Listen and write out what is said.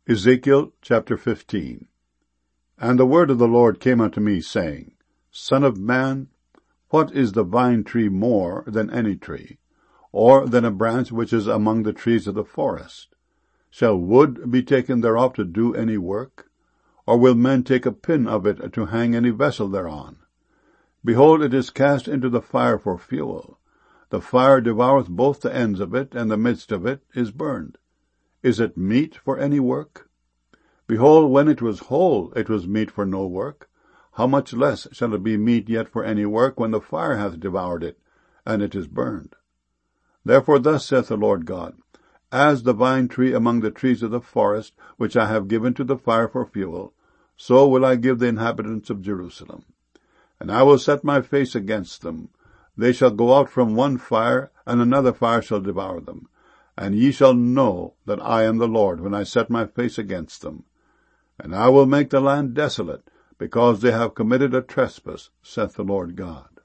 Ezekiel chapter 15. And the word of the Lord came unto me, saying, Son of man, what is the vine tree more than any tree, or than a branch which is among the trees of the forest? Shall wood be taken thereof to do any work? Or will men take a pin of it to hang any vessel thereon? Behold, it is cast into the fire for fuel. The fire devoureth both the ends of it, and the midst of it is burned. Is it meet for any work? Behold, when it was whole, it was meet for no work. How much less shall it be meet yet for any work, when the fire hath devoured it, and it is burned? Therefore thus saith the Lord God, As the vine tree among the trees of the forest, which I have given to the fire for fuel, so will I give the inhabitants of Jerusalem. And I will set my face against them. They shall go out from one fire, and another fire shall devour them. And ye shall know that I am the Lord, when I set my face against them. And I will make the land desolate, because they have committed a trespass, saith the Lord God.